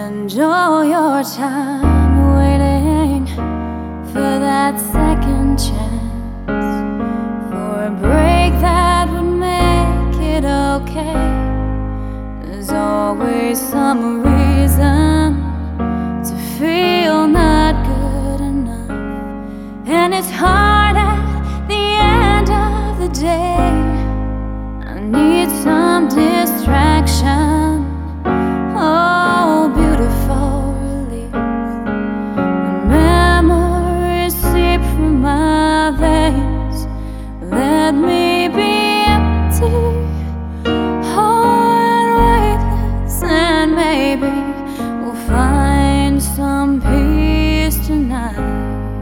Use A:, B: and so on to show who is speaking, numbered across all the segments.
A: Spend all your time waiting for that second chance, for a break that would make it okay. There's always some reason to feel not good enough, and it's hard at the end of the day. I need some distraction, oh, beautiful relief. The memories seep from my veins. Let me be empty, oh, and weightless, and maybe we'll find some peace tonight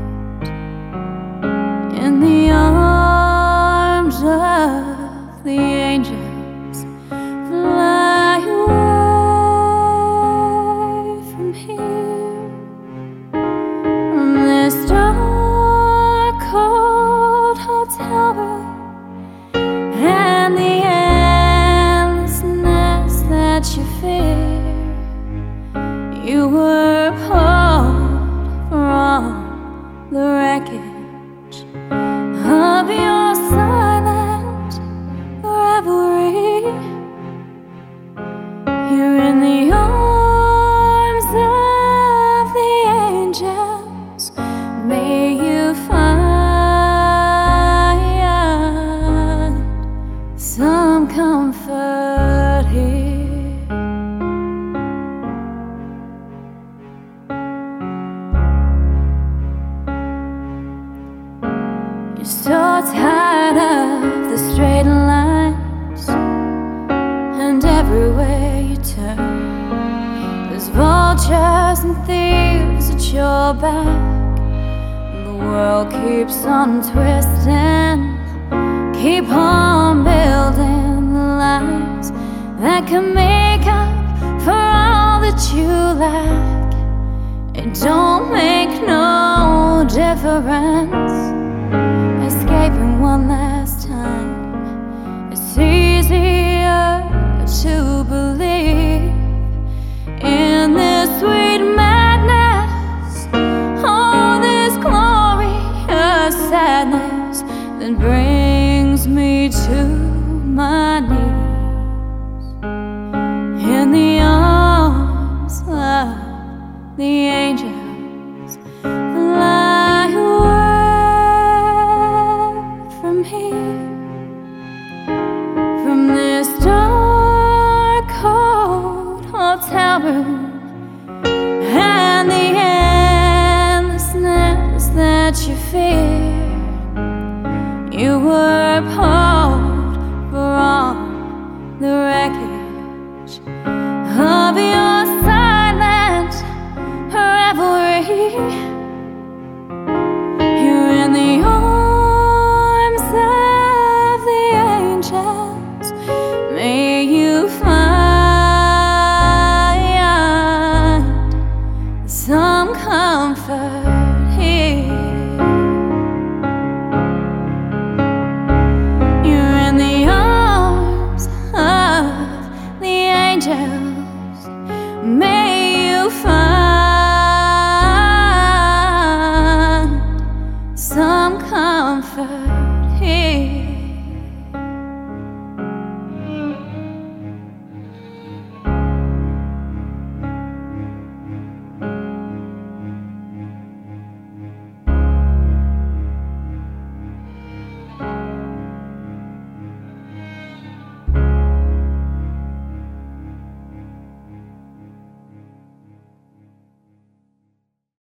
A: in the arms of the angels. Fly away from here, from this dark, cold hotel room, and the endlessness that you fear. You were pulled from the wreckage of your silent revelry. You're in the arms of the angels. May you find some comfort here. You're so tired of the straight lines, and everywhere you turn, there's vultures and thieves at your back. The world keeps on twisting, keep on building the lies that can make up for all that you lack. It don't make no difference escaping one last time. It's easier to believe in this sweet madness, oh, this glorious sadness that brings me to my knees in the arms of the angels. Fly away from here, from this dark, cold hotel room, and the endlessness that you fear. You were pulled from the wreckage of your silent revelry. You're in the arms of the angels. May you find some comfort here. You're in the arms of the angels. May you find some comfort.